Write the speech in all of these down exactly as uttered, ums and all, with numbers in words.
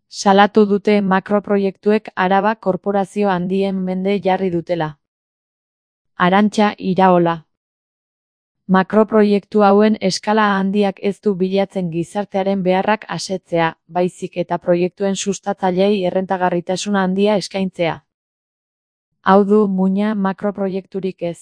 Salatu dute makroproiektuek Araba korporazio handien mende jarri dutela. Arantxa Iraola. Makroproiektu hauen eskala handiak ez du bilatzen gizartearen beharrak asetzea, baizik eta proiektuen sustatzaileei errentagarritasun handia eskaintzea. Hau du muina makroproiekturik ez.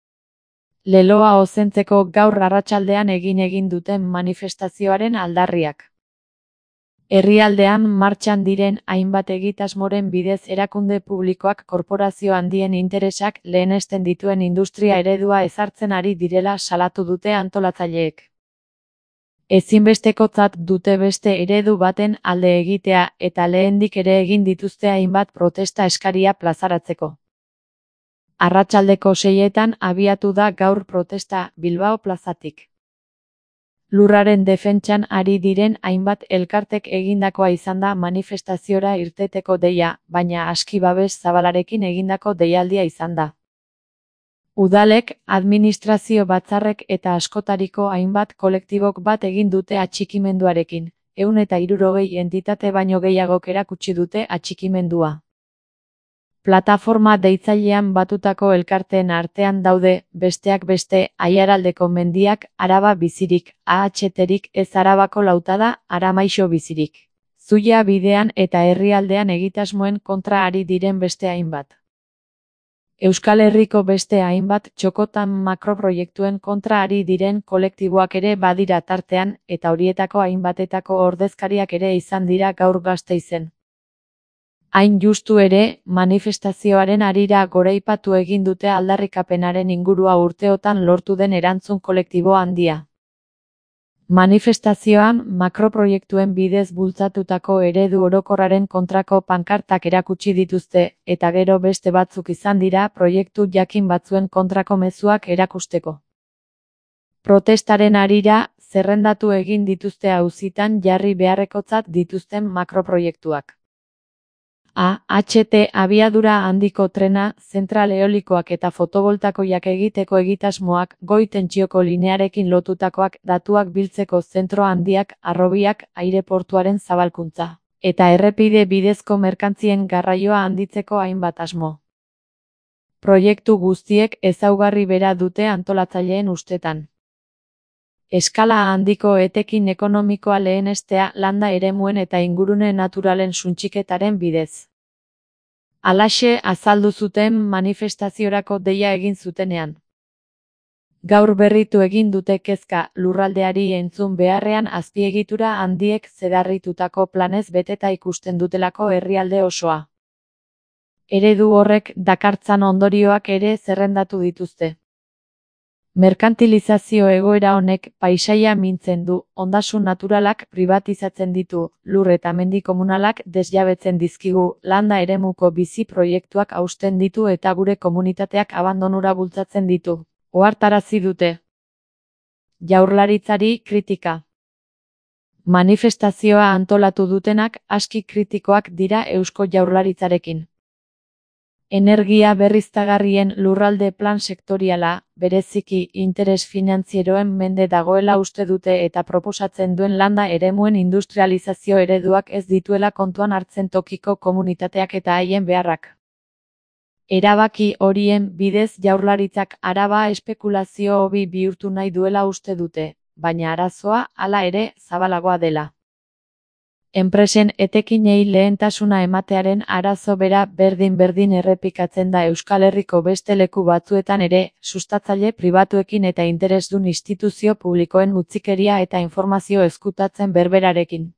Leloa ozentzeko gaur arratsaldean egin egin duten manifestazioaren aldarriak. Herrialdean martxan diren hainbat egitasmoren bidez erakunde publikoak korporazio handien interesak lehenesten dituen industria eredua ezartzen ari direla salatu dute antolatzaileek. Ezinbestekotzat dute beste eredu baten alde egitea eta lehendik ere egin dituzte hainbat protesta eskaria plazaratzeko. Arratsaldeko seietan abiatu da gaur protesta Bilbao plazatik. Lurraren defentsan ari diren hainbat elkartek egindakoa izan da manifestaziora irteteko deia, baina aski babes zabalarekin egindako deialdia izan da. Udalek, administrazio batzarrek eta askotariko hainbat kolektibok bat egin dute atxikimenduarekin, ehun eta hirurogei entitate baino gehiagok erakutsi dute atxikimendua. Plataforma deitzailean batutako elkarteen artean daude, besteak beste, Aiaraldeko mendiak, Araba bizirik, A H T-rik ez Arabako lautada, Aramaixo bizirik. Zuia bidean eta herrialdean egitasmoen kontra ari diren beste hainbat. Euskal Herriko beste hainbat txokotan makroproiektuen kontra ari diren kolektiboak ere badira tartean, eta horietako hainbatetako ordezkariak ere izan dira gaur Gasteizen. Hain justu ere, manifestazioaren harira goraipatu egin dute aldarrikapenaren ingurua urteotan lortu den erantzun kolektibo handia. Manifestazioan, makroproiektuen bidez bultzatutako eredu orokorraren kontrako pankartak erakutsi dituzte, eta gero beste batzuk izan dira proiektu jakin batzuen kontrako mezuak erakusteko. Protestaren harira, zerrendatu egin dituzte auzitan jarri beharrekotzat dituzten makroproiektuak. A H T abiadura handiko trena, zentral eolikoak eta fotovoltaikoak egiteko egitasmoak, goi tentsioko linearekin lotutakoak, datuak biltzeko zentro handiak, harrobiak, aireportuaren zabalkuntza, eta errepide bidezko merkantzien garraioa handitzeko hainbat asmo. Proiektu guztiek ezaugarri bera dute antolatzaileen ustetan. Eskala handiko etekin ekonomikoa lehenestea landa eremuen eta ingurune naturalen suntsiketaren bidez. Halaxe azaldu zuten manifestaziorako deia egin zutenean. Gaur berritu egin dute kezka lurraldeari entzun beharrean azpiegitura handiek zedarritutako planez beteta ikusten dutelako herrialde osoa. Eredu horrek dakartzan ondorioak ere zerrendatu dituzte. Merkantilizazio egoera honek paisaia mintzen du, ondasun naturalak pribatizatzen ditu, lur eta mendi komunalak desjabetzen dizkigu, landa eremuko bizi proiektuak hausten ditu eta gure komunitateak abandonura bultzatzen ditu. Ohartarazi dute. Jaurlaritzari kritika. Manifestazioa antolatu dutenak aski kritikoak dira Eusko Jaurlaritzarekin. Energia berriztagarrien lurralde plan sektoriala, bereziki interes finantzieroen mende dagoela uste dute eta proposatzen duen landa eremuen industrializazio ereduak ez dituela kontuan hartzen tokiko komunitateak eta haien beharrak. Erabaki horien bidez Jaurlaritzak Araba espekulazio hobi bihurtu nahi duela uste dute, baina arazoa hala ere zabalagoa dela. Enpresen etekinei lehentasuna ematearen arazo bera berdin-berdin errepikatzen da Euskal Herriko beste leku batzuetan ere, sustatzaile pribatuekin eta interesdun instituzio publikoen utzikeria eta informazio ezkutatzen berberarekin.